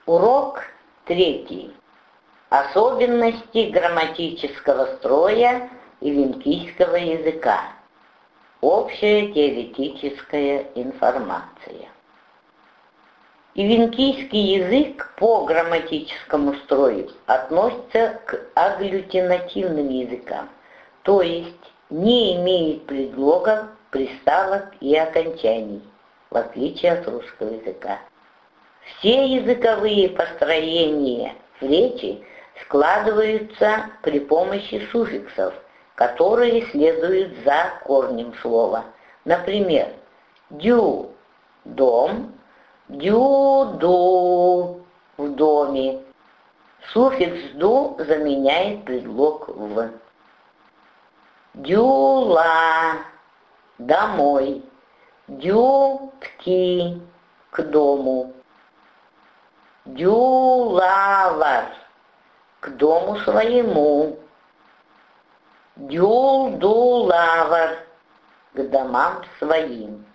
Урок 3. Особенности грамматического строя эвенкийского языка. Общая теоретическая информация. Эвенкийский язык по грамматическому строю относится к агглютинативным языкам, то есть не имеет предлогов, приставок и окончаний, в отличие от русского языка. Все языковые построения в речи складываются при помощи суффиксов, которые следуют за корнем слова. Например, дю – дом, дю-ду – в доме. Суффикс «ду» заменяет предлог «в». Дюла – домой, дюбки – к дому. Дюлавар – к дому своему. Дюлдулавар – к домам своим.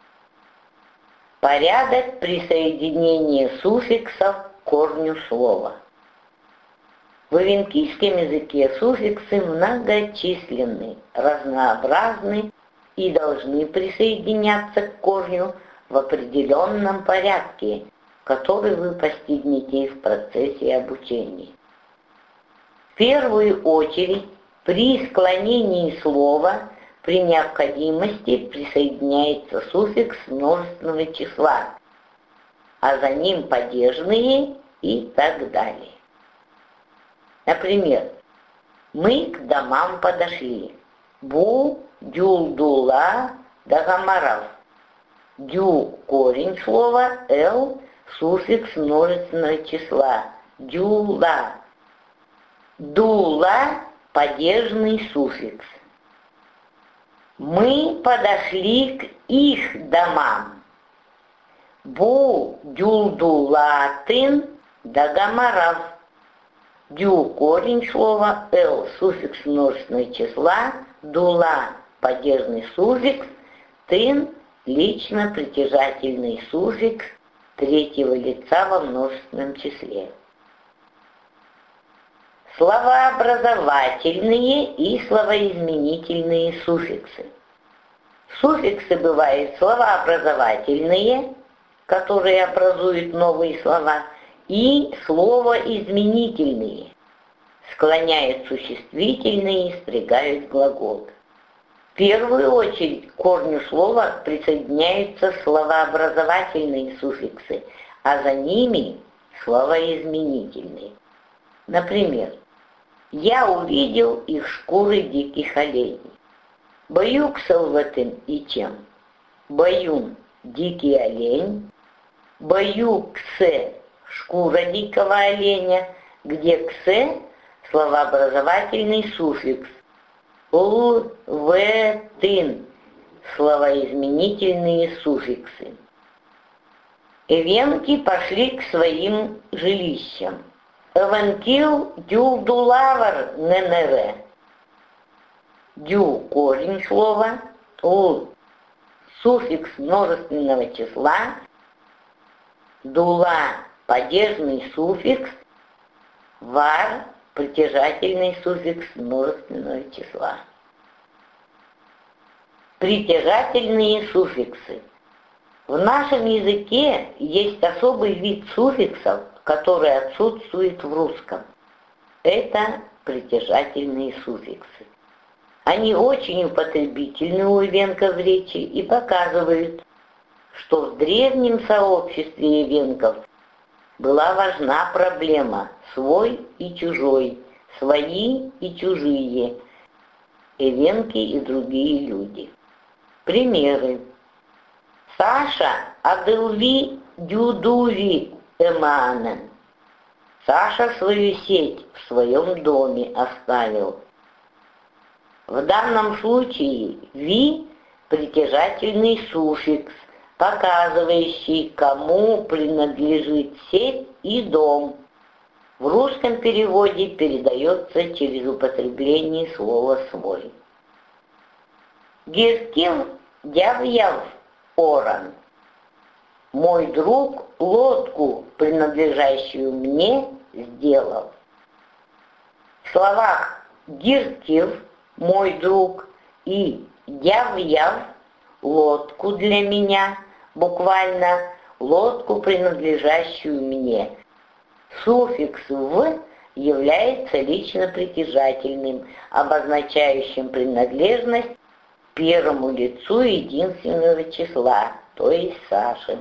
Порядок присоединения суффиксов к корню слова. В эвенкийском языке суффиксы многочисленны, разнообразны и должны присоединяться к корню в определенном порядке, который вы постигнете в процессе обучения. В первую очередь, при склонении слова при необходимости присоединяется суффикс множественного числа, а за ним падежные и так далее. Например, мы к домам подошли. Бу, дюлдула, дагамарав. Дю – корень слова, эл – суффикс множественного числа. Дюла. Дула – падежный суффикс. Мы подошли к их домам. Бу дюлдулатын дагамарав. Дю – корень слова, эл – суффикс множественного числа, дула – падежный суффикс, тын – лично притяжательный суффикс третьего лица во множественном числе. Словообразовательные и словоизменительные суффиксы. Суффиксы бывают словообразовательные, которые образуют новые слова, и словоизменительные, склоняют существительные и спрягают глагол. В первую очередь к корню слова присоединяются словообразовательные суффиксы, а за ними словоизменительные. Например, я увидел их шкуры диких оленей. Баюк салватым и чем? Баюн – дикий олень, баюк се – шкура дикого оленя, где ксе – словообразовательный суффикс, л-в-тын – словоизменительные суффиксы. Эвенки пошли к своим жилищам. Эвенкил дюлдулавар неневе. Дю – корень слова, л – суффикс множественного числа, дула – падежный суффикс, вар – притяжательный суффикс множественного числа. Притяжательные суффиксы. В нашем языке есть особый вид суффиксов, который отсутствует в русском. Это притяжательные суффиксы. Они очень употребительны у эвенков в речи и показывают, что в древнем сообществе эвенков была важна проблема «свой и чужой», «свои и чужие», эвенки и другие люди. Примеры. Саша адылви дюдуви эманен. Саша свою сеть в своем доме оставил. В данном случае «ви» – притяжательный суффикс, показывающий, кому принадлежит сеть и дом. В русском переводе передается через употребление слова «свой». Геркил дявьяв оран. Мой друг лодку, принадлежащую мне, сделал. В словах «диртив» — мой друг и «яв-яв» — лодку для меня, буквально лодку, принадлежащую мне. Суффикс «в» является лично притяжательным, обозначающим принадлежность к первому лицу единственного числа, то есть Саши.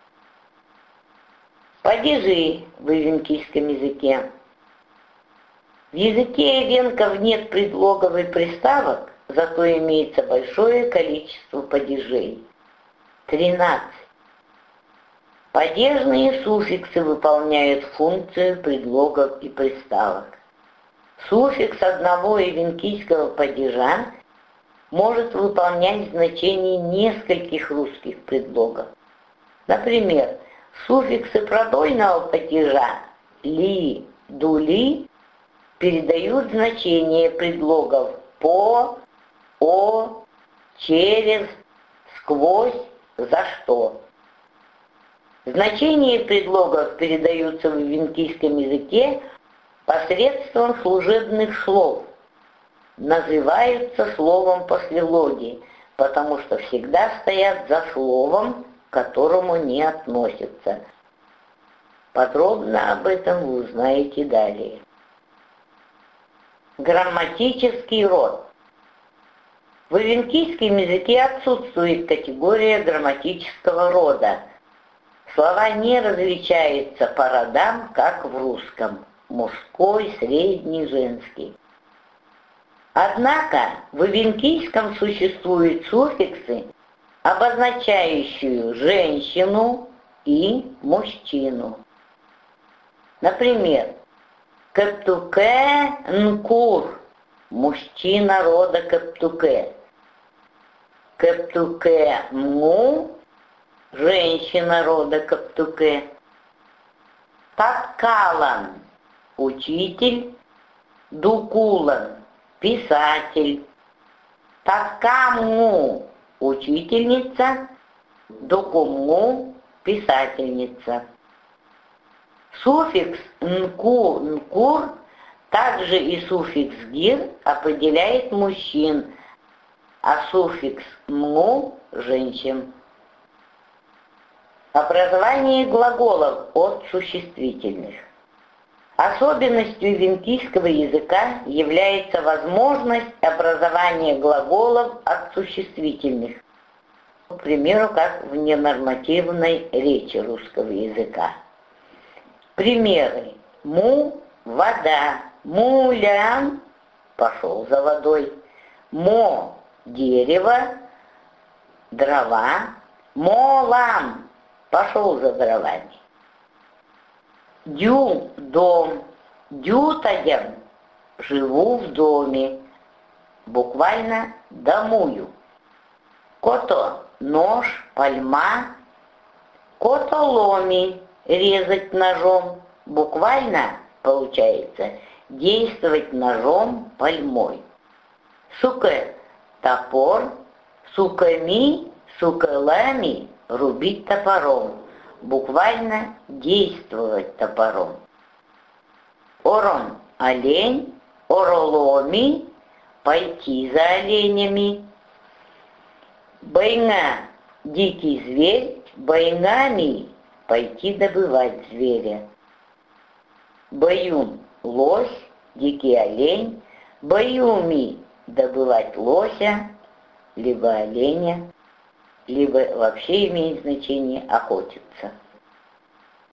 Падежи в эвенкийском языке. В языке эвенков нет предлогов и приставок, зато имеется большое количество падежей. 13. Падежные суффиксы выполняют функцию предлогов и приставок. Суффикс одного эвенкийского падежа может выполнять значение нескольких русских предлогов. Например, суффиксы продольного падежа «ли», «дули» передают значение предлогов «по», «о», «через», «сквозь», «за что». Значения предлогов передаются в эвенкийском языке посредством служебных слов. Называются словом послелоги, потому что всегда стоят за словом, к которому не относятся. Подробно об этом вы узнаете далее. Грамматический род. В эвенкийском языке отсутствует категория грамматического рода. Слова не различаются по родам, как в русском – мужской, средний, женский. Однако в эвенкийском существуют суффиксы, обозначающие женщину и мужчину. Например, Кептуке нкур – мужчина рода Кептуке. Кептуке мгу – женщина рода Кептуке. Таткалан – учитель. Дукулан – писатель. Таткамгу – учительница. Дукумгу – писательница. Суффикс «нку», «нкур», также и суффикс «гир» определяет мужчин, а суффикс «мгу» – женщин. Образование глаголов от существительных. Особенностью эвенкийского языка является возможность образования глаголов от существительных, к примеру, как в ненормативной речи русского языка. Примеры. Му – вода. Мулян – пошел за водой. Мо – дерево, дрова. Молам – пошел за дровами. Дю – дом. Дютаем – живу в доме. Буквально домую. Кото – нож, пальма. Котоломи – резать ножом. Буквально получается действовать ножом, пальмой. Суке – топор. Суками, сукалами – рубить топором. Буквально действовать топором. Орон – олень. Ороломи – пойти за оленями. Байна – дикий зверь. Байнами – пойти добывать зверя. Баюн – лось, дикий олень. Баюми – добывать лося, либо оленя, либо вообще имеет значение охотиться.